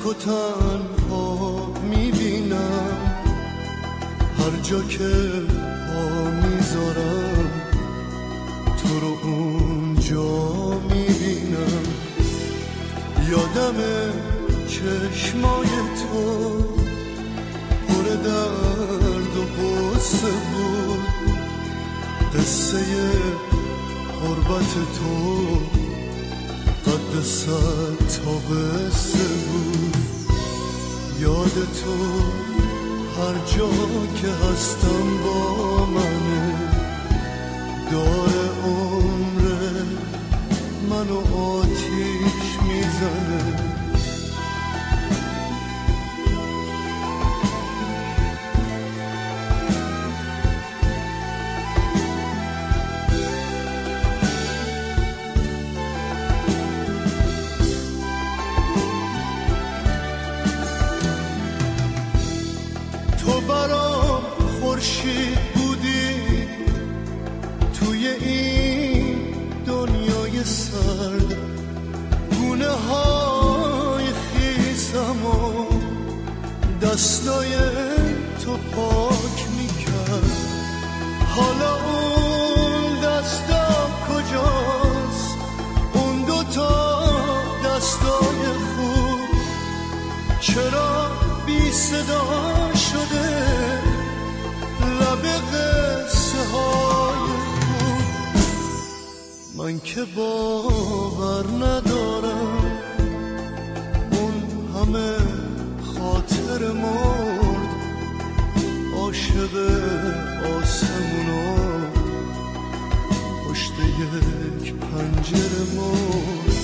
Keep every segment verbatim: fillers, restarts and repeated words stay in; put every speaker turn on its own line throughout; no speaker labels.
و تنها میبینم، هر جا که پا میذارم تو رو اونجا میبینم. یادم چشمای تو پر درد و غصه بود، قصه غربت تو قد صد تا قصه بود. یاد تو هر جا که هستم با منه، دار عمر منو آتیش میزنه. تو برام خورشید بودی توی این دنیای سرد، گونه های خیسم و دستای تو پاک میکرد. حالا اون دستا کجاست، اون دوتا دستای خوب چرا بی صدا شده لب قصه های خوب؟ من که باور ندارم اون همه خاطر مرد، عاشق آسمونا پشت یک پنجره مرد.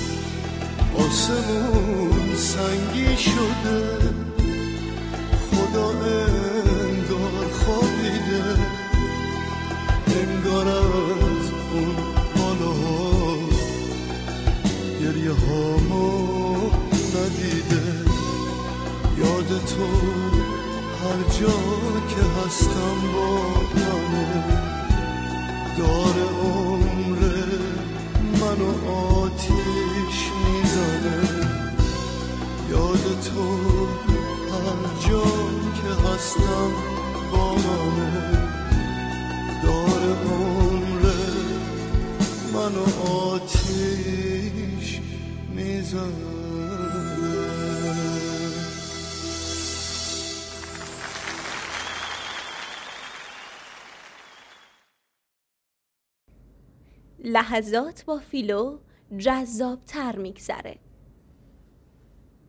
آسمون سنگی شده، خدا انگار خوابیده، انگار از اون بالا گریه هامو ندیده. یاد تو هر جا که هستم با منه، دار عمر منو آتیش میزنه. یاد تو هر جا که هستم با منه، دار عمر منو آتیش میزنه.
لحظات با فیلو جذاب تر میگذره.